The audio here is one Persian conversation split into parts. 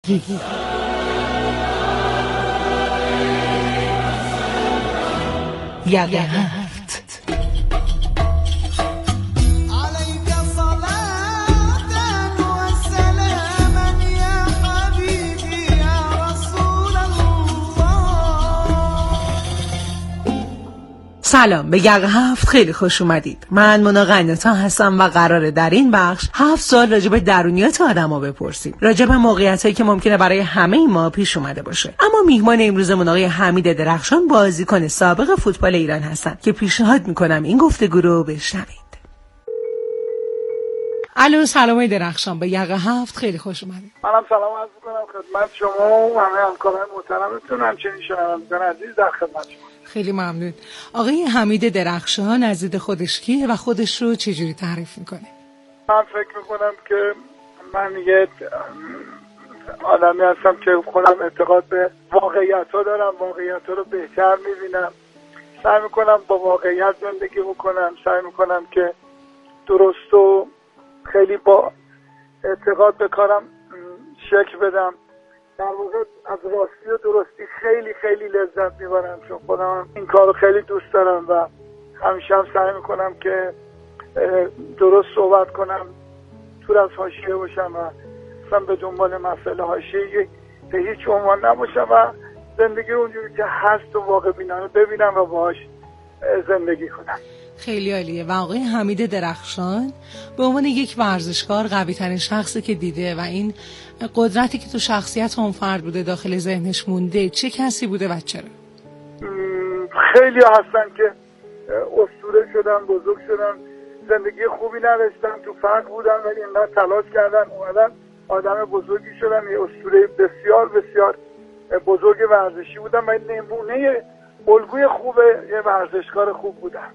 خستگی. یقه هفت. سلام، به یقه هفت خیلی خوش اومدید. من مونا قناتا هستم و قراره در این بخش 7 سوال راجع به درونیات آدم‌ها بپرسیم، راجع به موقعیتایی که ممکنه برای همه ما پیش اومده باشه. اما میهمان امروزمون آقای حمید درخشان، بازیکن سابق فوتبال ایران هستن که پیشنهاد میکنم این گفتگو رو بشنوید. الو، سلام درخشان، به یقه هفت خیلی خوش اومدید. منم سلام عرض می‌کنم خدمت شما و همه همکاران محترمتون، همچنین شنوندگان عزیز در خدمت شما. خیلی ممنون. آقای حمید درخشان از دید خودش کیه و خودش رو چجوری تعریف میکنه؟ من فکر میکنم که من یه آدمی هستم که خودم اعتقاد به واقعیت‌ها دارم، واقعیت‌ها رو بهتر میبینم، سعی میکنم با واقعیت زندگی بکنم، سعی میکنم که درست و خیلی با اعتقاد به کارم شکل بدم. در واقع از راستی و درستی خیلی خیلی لذت میبرم، چون خودم این کار رو خیلی دوست دارم و همیشه هم سعی میکنم که درست صحبت کنم، دور از حاشیه باشم و اصلا به دنبال مسئله حاشیه‌ای به هیچ عنوان نباشم و زندگی رو اونجوری که هست و واقع بینانه ببینم و باهاش زندگی کنم. خیلی عالیه. و آقای حمید درخشان به عنوان یک ورزشکار قوی ترین شخصی که دیده و این قدرتی که تو شخصیت اون فرد بوده داخل ذهنش مونده، چه کسی بوده و چرا؟ خیلی هستن که اسطوره شدن، بزرگ شدن، زندگی خوبی نداشتن، تو فقر بودن ولی اینقدر تلاش کردن اومدن آدم بزرگی شدن. یه اسطوره بسیار بسیار بزرگ ورزشی بودن و نمونه الگوی خوب یه ورزشکار خوب بودن.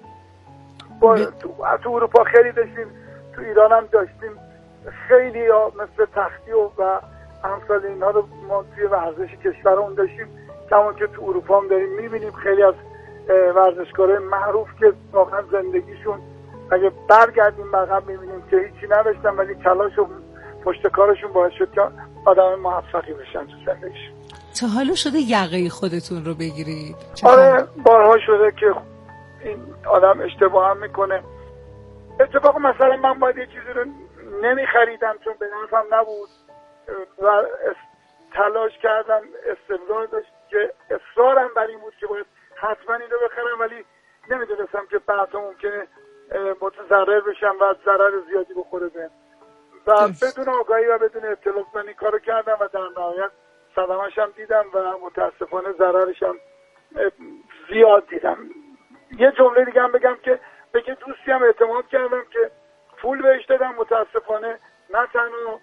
تو اروپا خیلی داشتیم، تو ایران هم داشتیم، خیلی ها مثل تختی و امثال اینا رو ما توی ورزش کشورمون داشتیم، همون که تو اروپا هم داریم میبینیم. خیلی از ورزشکارای معروف که واقعا زندگیشون اگه برگردیم بقیه میبینیم که هیچی نداشتن ولی تلاش و پشت کارشون باعث شد که آدم موفقی بشن تو زندگیشون. تا حالا شده یقه خودتون رو بگیرید؟ آره، بارها شده که این آدم اشتباه هم میکنه. اتفاق مثلا من باید یه چیزی رو نمیخریدم چون به نفعم نبود و تلاش کردم، استمرار داشت که اصرارم بر این بود که باید حتما این رو بخرم، ولی نمیدونستم که بعدا ممکنه متضرر بشم و ضرر زیادی بخوره بهم و بدون آگاهی و بدون اطلاع من این کارو کردم و در نهایت صدمه‌اش هم دیدم و متاسفانه ضررش هم زیاد دیدم. یه جمله دیگه هم بگم که به که دوستی هم اعتماد کردم که پول بهش دادم، متاسفانه نه تنها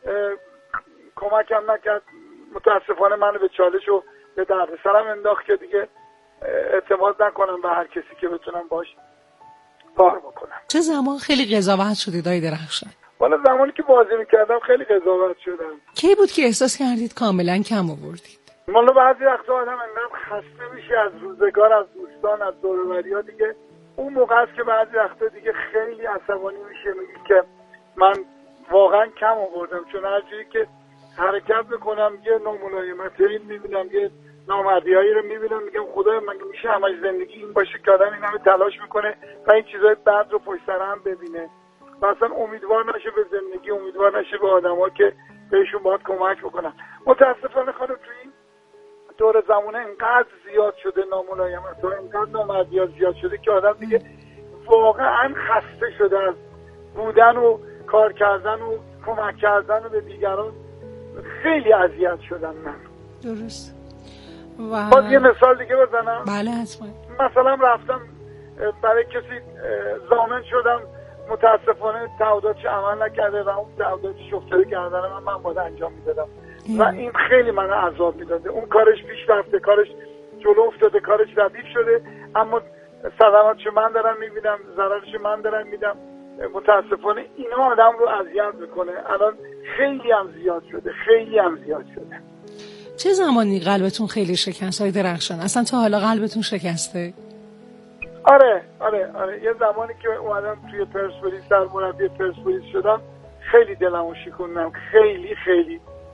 کمکم نکرد، متاسفانه منو به چالش و به دردسرم انداخت که دیگه اعتماد نکنم به هر کسی که بتونم باش کار بکنم. چه زمان خیلی قضاوت شدید آقای درخشان؟ والا زمانی که بازی میکردم خیلی قضاوت شدم. کی بود که احساس کردید کاملا کم آوردید؟ والا بعضی وقتا آدم انقدر خسته میشه از روزگار، از دوستان، از دور و بریا، دیگه اون موقع است که بعضی وقتا دیگه خیلی عصبانی میشه، میگه که من واقعا کم آوردم، چون هر جایی که حرکت میکنم یه ناملایمتی میبینم، یه نامردیایی رو میبینم، میگم خدایا مگه میشه همش زندگی این باشه که آدم این همه تلاش میکنه و این چیزای بد رو پشت سر هم ببینه و اصلا امیدوار نشه به زندگی، امیدوار نشه به آدما که بهشون باید کمک بکنن. متاسفانه خانم تو این دور زمانه اینقدر زیاد شده ناملایمت‌ها، اینقدر نامردی‌ها زیاد شده که آدم دیگه واقعا خسته شده از بودن و کار کردن و کمک کردن و به دیگران. خیلی اذیت شدم من. درست. باز یه مثال دیگه بزنم؟ بله حتما. مثلا رفتم برای کسی ضامن شدم، متاسفانه تعهداتش عمل نکرده و اون تعهداتش افتاده گردن من باید انجام میدادم و این خیلی من عذاب میداده. اون کارش پیش رفته، کارش جلو افتاده، کارش ردیف شده، اما صدماتشو من دارم میبینم، ضررشو من دارم میدم. متاسفانه اینا آدم رو اذیت میکنه. الان خیلی هم زیاد شده، خیلی هم زیاد شده. چه زمانی قلبتون خیلی شکست های درخشان؟ اصلا تا حالا قلبتون شکسته؟ آره یه زمانی که اومدم توی پرسپولیس، سرمربی پرسپولیس شدم، خیلی دلمو شکوندم، خیلی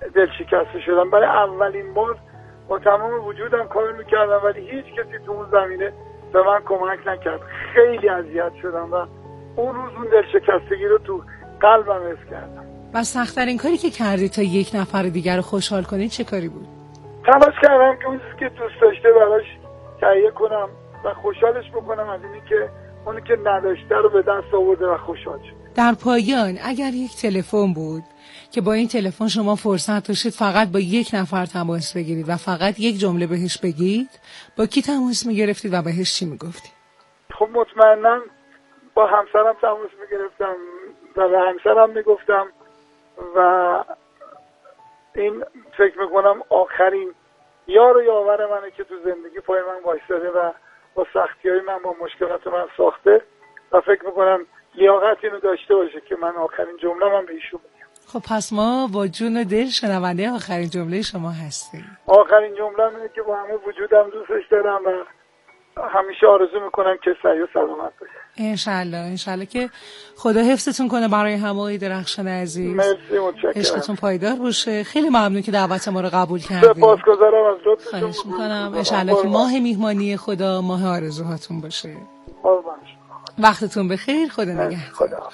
دلشکسته شدم. برای اولین بار با تمام وجودم کار میکردم ولی هیچ کسی تو اون زمینه به من کمک نکرد. خیلی اذیت شدم و اون روز اون دلشکستگی رو تو قلبم حس کردم. و سخت‌ترین کاری که کردی تا یک نفر دیگر رو خوشحال کنی چه کاری بود؟ تلاش کردم که اون چیزی که دوست داشته براش تهیه کنم و خوشحالش بکنم از اینی که اونی که نداشته رو به دست آورده و خوشحال شد. در پایان اگر یک تلفن بود که با این تلفن شما فرصت داشتید فقط با یک نفر تماس بگیرید و فقط یک جمله بهش بگید، با کی تماس میگرفتید و بهش چی میگفتید؟ خب مطمئناً با همسرم تماس میگرفتم و به همسرم میگفتم و این فکر میکنم آخرین یار و یاور منه که تو زندگی پای من وایساده و با سختی‌های من با مشکلات من ساخته و فکر میکنم لیاقت اینو داشته باشه که من آخرین جمله من به ایشون بگم. خب پس ما با جون و دل شنونده آخرین جمله شما هستیم. آخرین جمله اینه که با همه وجودم دوستش دارم و همیشه آرزو میکنم که صحیح و سلامت باشه. انشالله که خدا حفظتون کنه برای همه درخشان عزیز. مرسی، متشکرم. عشقتون پایدار باشه. خیلی ممنون که دعوت ما رو قبول کردید. سپاسگزارم از لطفتون. خواهش میکنم. انشالله که ماه میهمانی خدا ماه آرزوهاتون باشه. وقتتون بخیر. خدا نگهدار. خدا.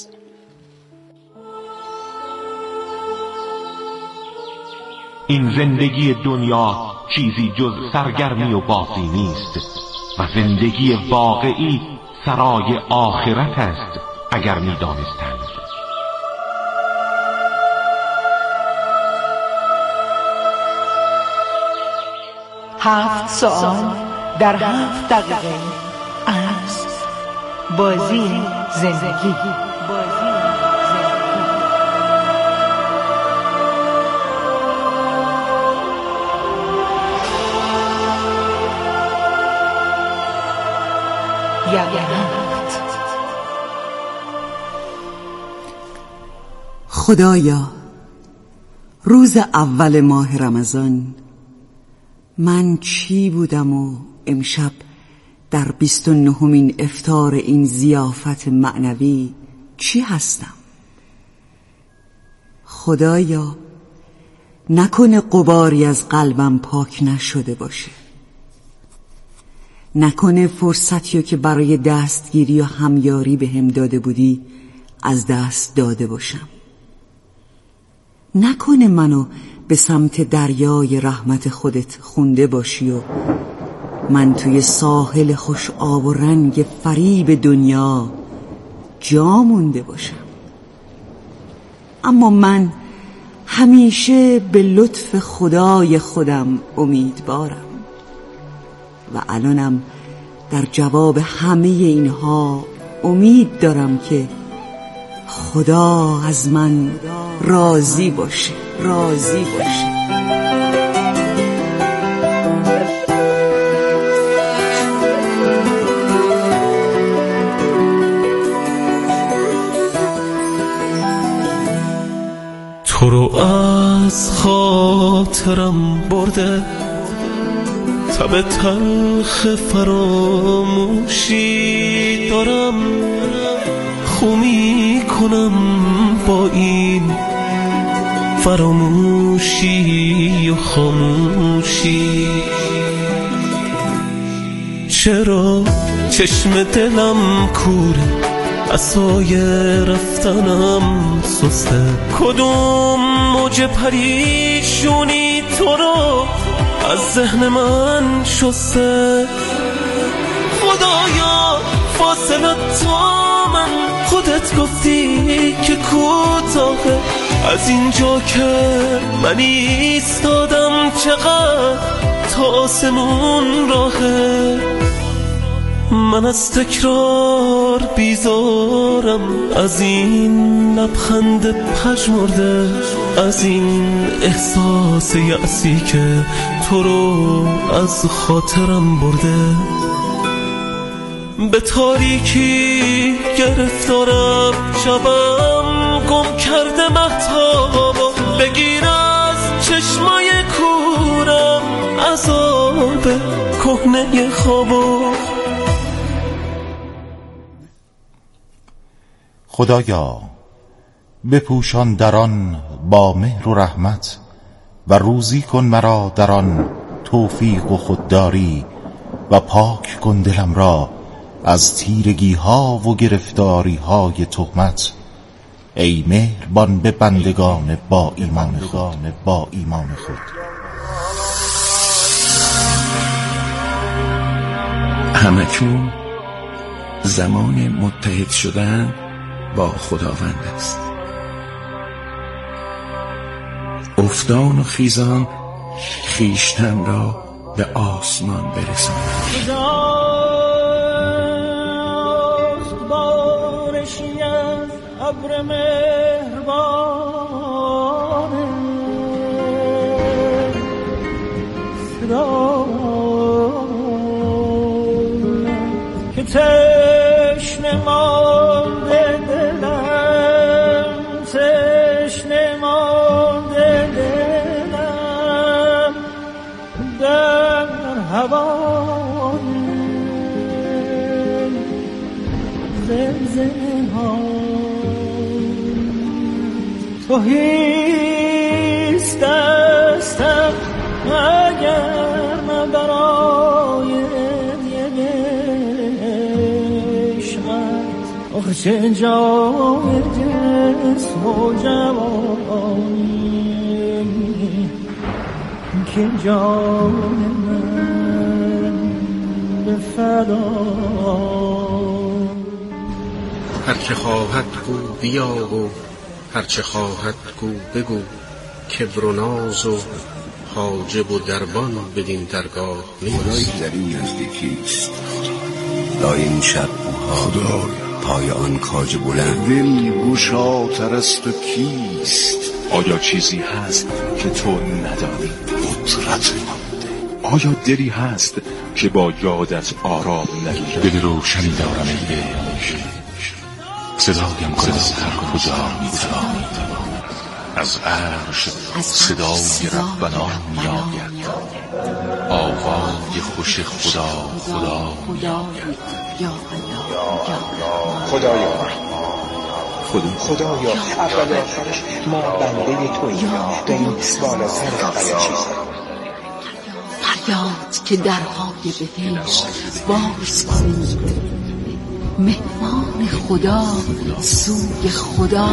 این زندگی دنیا چیزی جز سرگرمی و بازی نیست و زندگی واقعی سرای آخرت است اگر می دانستند. هفت سوال در 7 دقیقه از بازی زندگی. خدایا، روز اول ماه رمضان من چی بودم و امشب در 29مین افطار این ضیافت معنوی چی هستم؟ خدایا، نکنه غباری از قلبم پاک نشده باشه، نکنه فرصتی که برای دستگیری و همیاری به هم داده بودی از دست داده باشم، نکنه منو به سمت دریای رحمت خودت خونده باشی و من توی ساحل خوش آب و رنگ فریب دنیا جا مونده باشم. اما من همیشه به لطف خدای خودم امیدوارم و الانم در جواب همه اینها امید دارم که خدا از من راضی باشه. تو رو از خاطرم برده تب تلخ فراموشی دارم، خو میکنم با این فراموشی و خاموشی. چرا چشم دلم کوره، عصای رفتنم سسته، کدوم موج پریشونی تو رو از ذهن من شسته. خدایا فاصلت تا من خودت گفتی که کوتاهه، از اینجا که من ایستادم چقدر تا آسمون راهه. من از تکرار بیزارم، از این لبخند پژمرده، از این احساس یأسی که تو رو از خاطرم برده. به تاریکی گرفتارم، شبم گم کرده مهتابا، بگیر از چشمای کورم عذاب کهنه خوابا. خدایا، بپوشان در آن با مهر و رحمت و روزی کن مرا در آن توفیق و خودداری و پاک کن دلم را از تیرگی ها و گرفتاری های تهمت. ای مهربان به بندگان با ایمان خود. همکنون زمان متحد شدن با خداوند است. افتان و خیزان خیشتن را به آسمان برسانند. بارشی از ابر مهربانه که تشنه مانده دلم، تشنه مانده دلم در هوای زلزله ها. تو هیچ دستم اگر نه برای آخه چه جای جسم و جوانی که جان من به فدا. هرچه خواهد گو بیا و هرچه خواهد گو بگو، کبر و ناز و حاجب و دربان بدین درگاه نیست. در این نزدیکیست لای این شب خدا پای آن کاج بلند. دل گشاتر است و کیست؟ آیا چیزی هست که تو ندانی؟ قدرت آیا دلی هست که با یادت آرام نگیرد؟ دل روشنی دارم ای عشق، صدایم کن از هر کجا میتوانی. از عرش صدای ربنا میآید، آوای خوش خدا میآید. خدایا اول آخرش ما بنده توییم، به این بالاتر بقیه چیزا. فریاد که درهای بهشت باز کنید، مهمان خدا سوی خدا.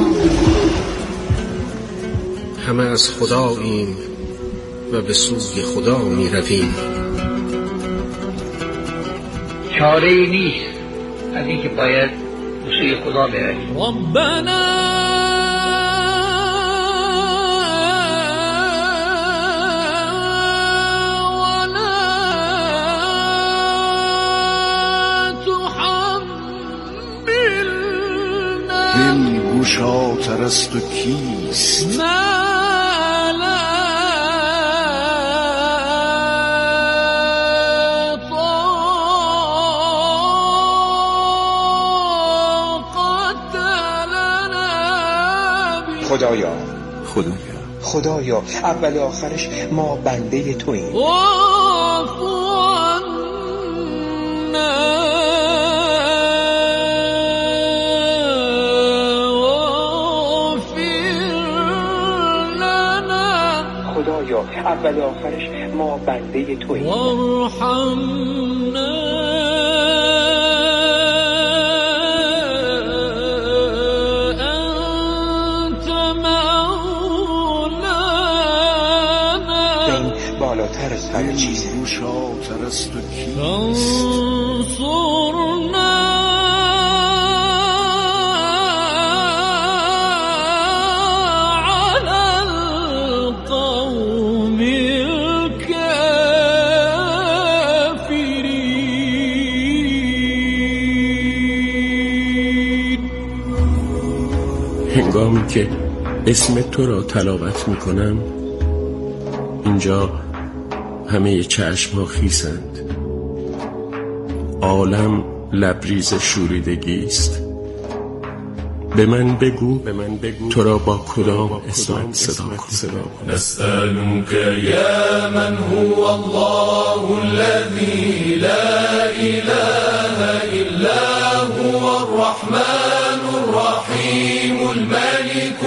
همه از خداییم و به سوی خدا می رویم. چاره ای نیست از اینکه باید به سوی خدا برویم. ربنا دل گشاتر است و کیست؟ خدایا اول آخرش ما بنده توییم. خدایا اول آخرش ما بنده توییم. بالاتر از هر چیزی. گشاتر است و کیست؟ انصرنا علی القوم الکافرین. هنگامی که اسم تو را تلاوت می کنم، اینجا همه چشم ها خیسند، عالم لبریز شوریدگی است. به من بگو تو را با کدام اسم صدا کنم. نسألك یا من هو الله الذي لا اله الا هو الرحمن الرحیم الملك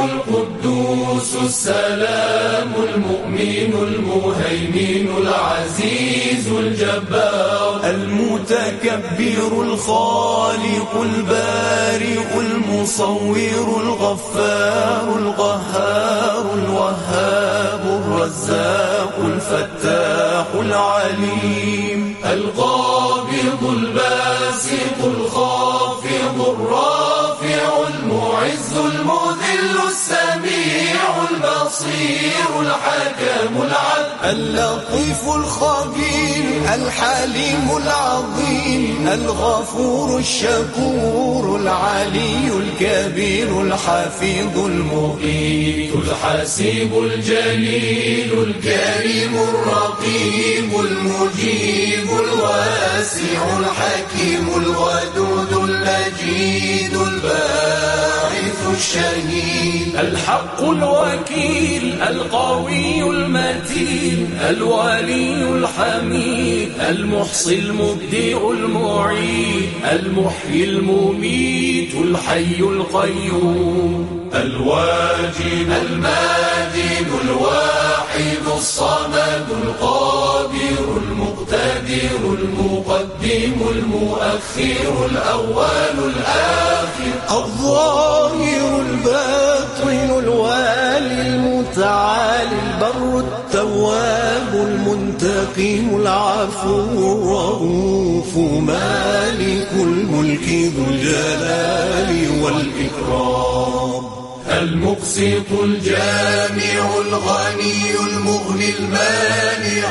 السلام المؤمن المهيمن العزيز الجبار المتكبر الخالق البارئ المصور الغفار القهار الوهاب الرزاق الفتاح العليم القابض الباسط الخافض الرافع المعز المذل السميع البصير الحكم العدل اللطيف الخبير الحليم العظيم الغفور الشكور العلي الكبير الحفيظ المقيت الحسيب الجليل الكريم الرقيب المجيب الواسع الحكيم الودود المجيد الباعث الشهيد الحق الوكيل القوي المتين الولي الحميد المحصي المبدئ المعيد المحيي المميت الحي القيوم الواجد الماجد الواحد الصمد القادر المقتدر المقدم المؤخر الأول الآخر الظاهر الباطن الوالي المتعالي البر التواب المنتقم العفو الرؤوف مالك الملك ذو الجلال والإكرام المقسط الجامع الغني المغني المانع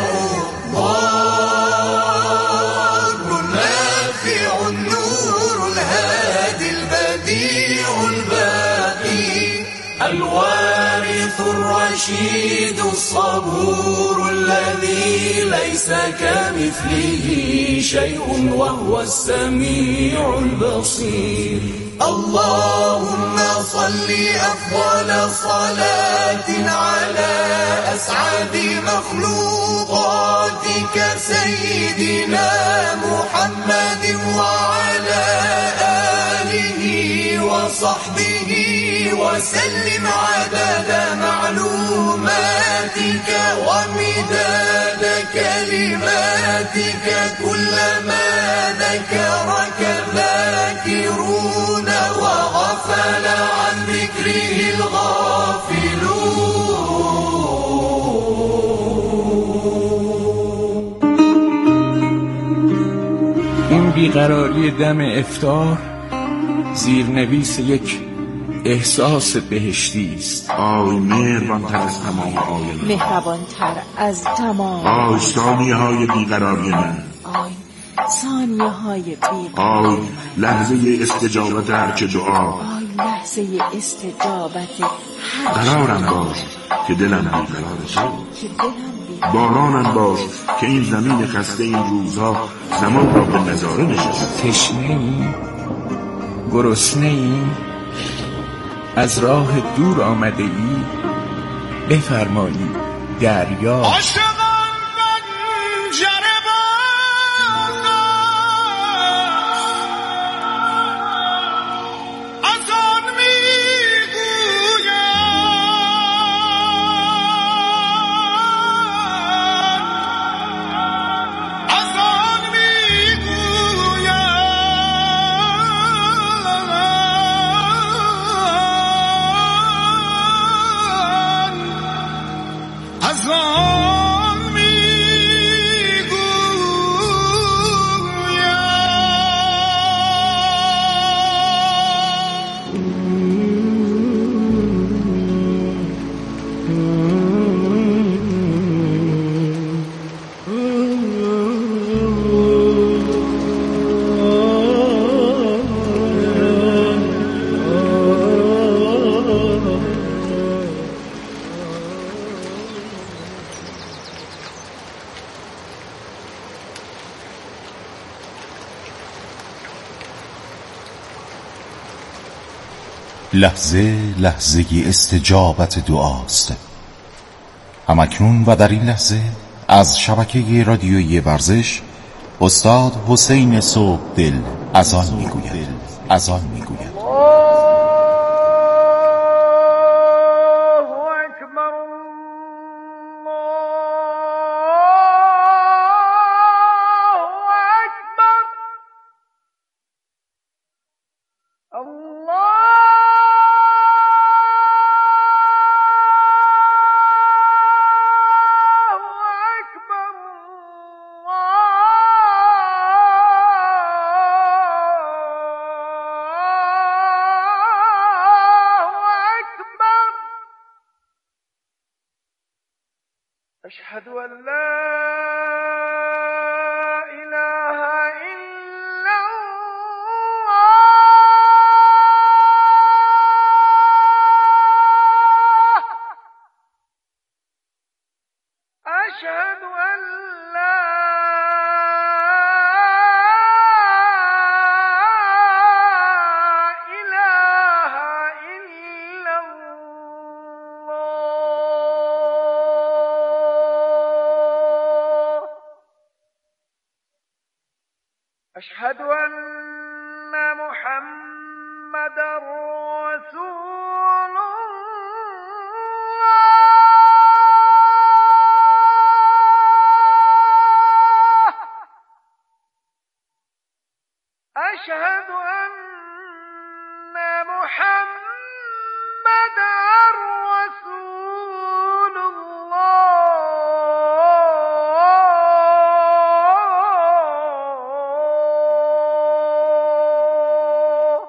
الضار النافع النور الهادي البديع الباقي الوارث الرشيد الصبور الذي ليس كمثله شيء وهو السميع البصير اللهم صل أفضل صلاة على أسعد مخلوقاتك سيدنا محمد وعلى آله وصحبه وسلم عدد معلوماتك ومداد كلماتك كلما ذكرك الذاكرون وغفل عن ذكره الغافلون. این بیقراری دم افطار زیرنویس یک احساس بهشتی است. آی مهربان‌تر از تمام آیات، مهربان‌تر از تمام آی ثانیه‌های بیقراری من، آی ثانیه‌های بیقراری، آی لحظه استجابت هرچه دعا، آی لحظه استجابت قرارم باش که دلم بیقرار تو، بارانم باش که این زمین خسته این روزها زمان را به نظاره نشسته. تشنه‌ای؟ گرسنه‌ای؟ از راه دور آمده ای؟ بفرمایید دریا. لحظه لحظه استجابت دعاست. همکنون و در این لحظه از شبکه رادیویی ورزش استاد حسین صبحدل اذان میگوید. أشهد أن لا إله إلا الله أشهد أن لا إله إلا الله أشهد أن محمدا رسول الله أشهد أن محمدا رسول الله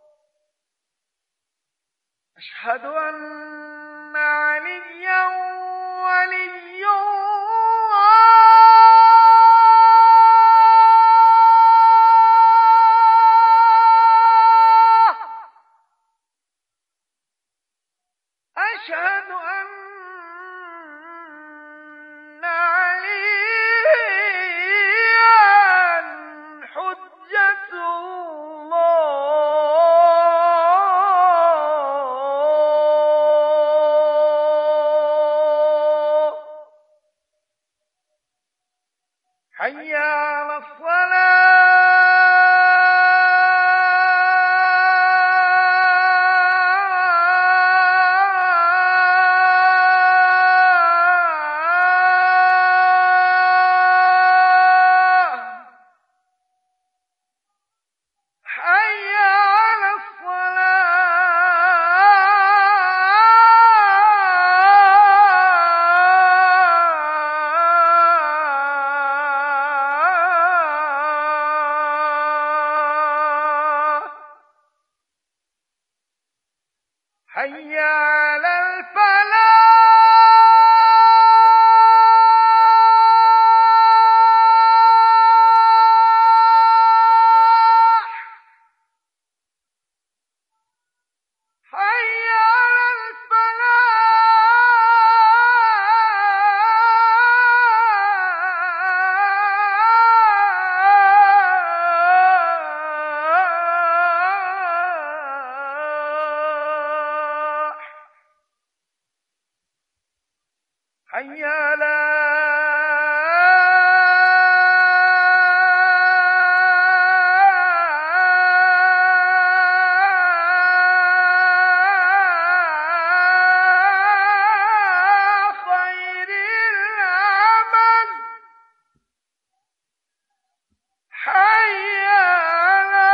أشهد أن عليا ولي الله أشهد أن عليا حجة الله حي على الصلاة حي على الصلاة حي على الفلاح حي على الفلاح حي على خير العمل حي على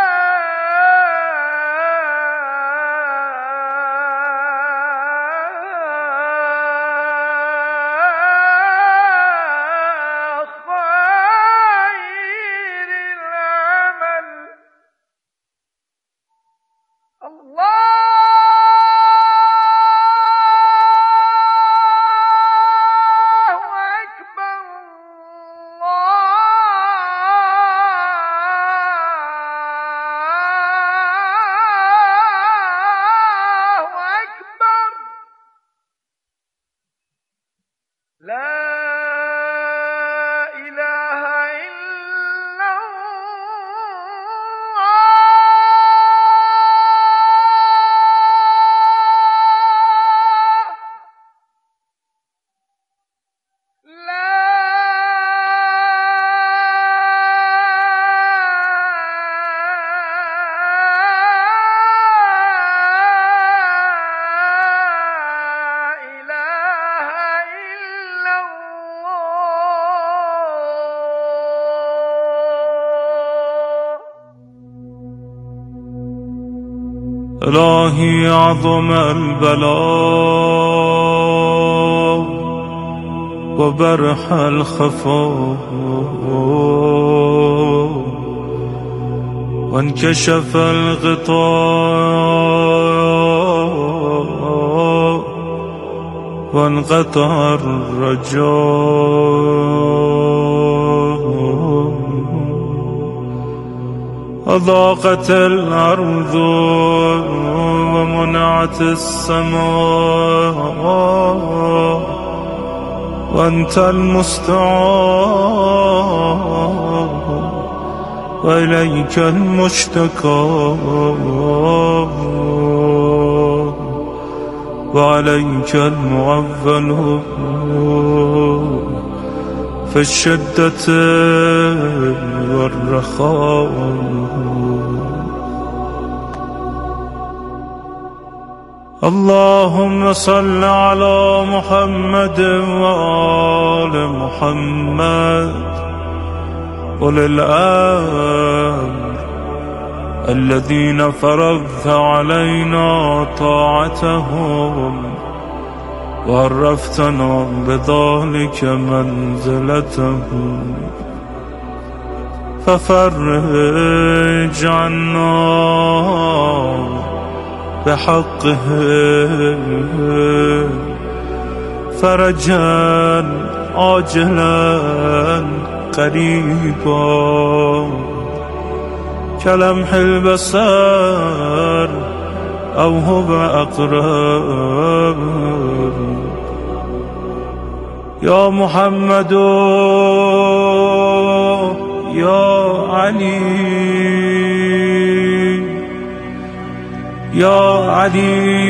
خير العمل الله أكبر الله أكبر لا إله إلا الله لا إله إلا الله إلهي عظم البلاء وبرح الخفاء وانكشف الغطاء وانقطع الرجاء وضاقت الأرض ومنعت السماء وأنت المستعان وإليك المشتكى وعليك المعول في الشدة والرخاء. اللهم صل على محمد وآل محمد أولي الأمر الذين فرضت علينا طاعتهم وعرفتنا بذلك منزلتهم ففرج عنا بحقه فرجا عاجلا قريبا كلمح البصر أو هو أقرب. يا محمد يا علي يا علي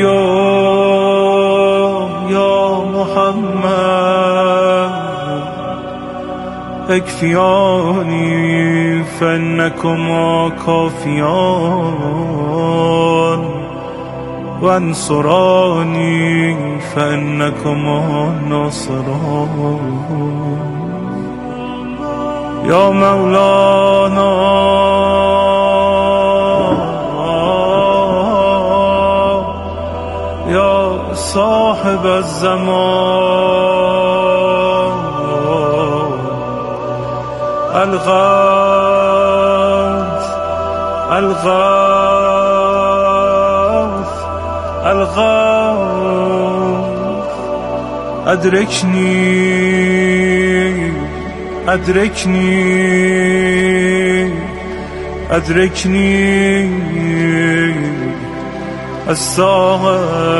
يا محمد اكفياني فإنكما كافيان وانصراني فإنكما ناصران. يا مولانا يا صاحب الزمان الغوث الغوث الغوث أدركني أدركني أدركني الساعة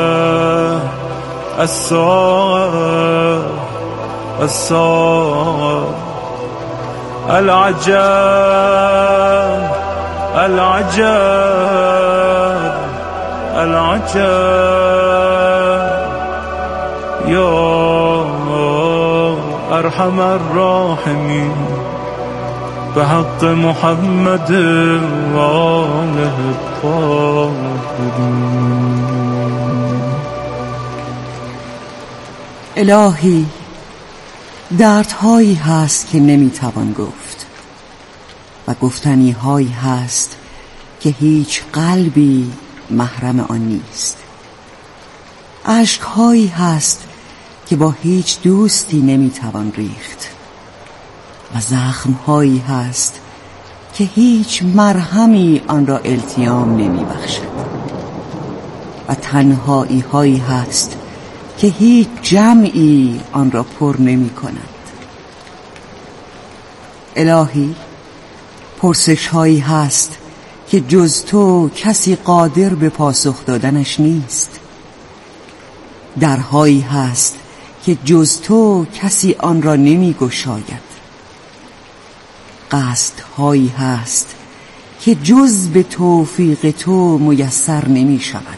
الساعة الساعة العجب العجب العجب. يا أرحم الراحمين بحق محمد وآله الطاهرين. الهی دردهایی هست که نمیتوان گفت و گفتنی هایی هست که هیچ قلبی محرم آن نیست. اشکهایی هست که با هیچ دوستی نمیتوان ریخت و زخمهایی هست که هیچ مرهمی آن را التیام نمیبخشد و تنهایی هایی هست که هیچ جمعی آن را پر نمی کند. الهی پرسش هایی هست که جز تو کسی قادر به پاسخ دادنش نیست. درهایی هست که جز تو کسی آن را نمی گشاید. قصدهایی هست که جز به توفیق تو میسر نمی شود.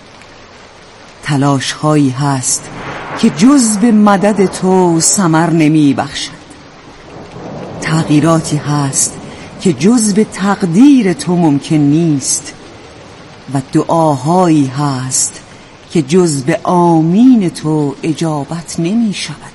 تلاشهایی هست که جز به مدد تو ثمر نمی بخشد. تغییراتی هست که جز به تقدیر تو ممکن نیست و دعاهایی هست که جز به آمین تو اجابت نمی شود.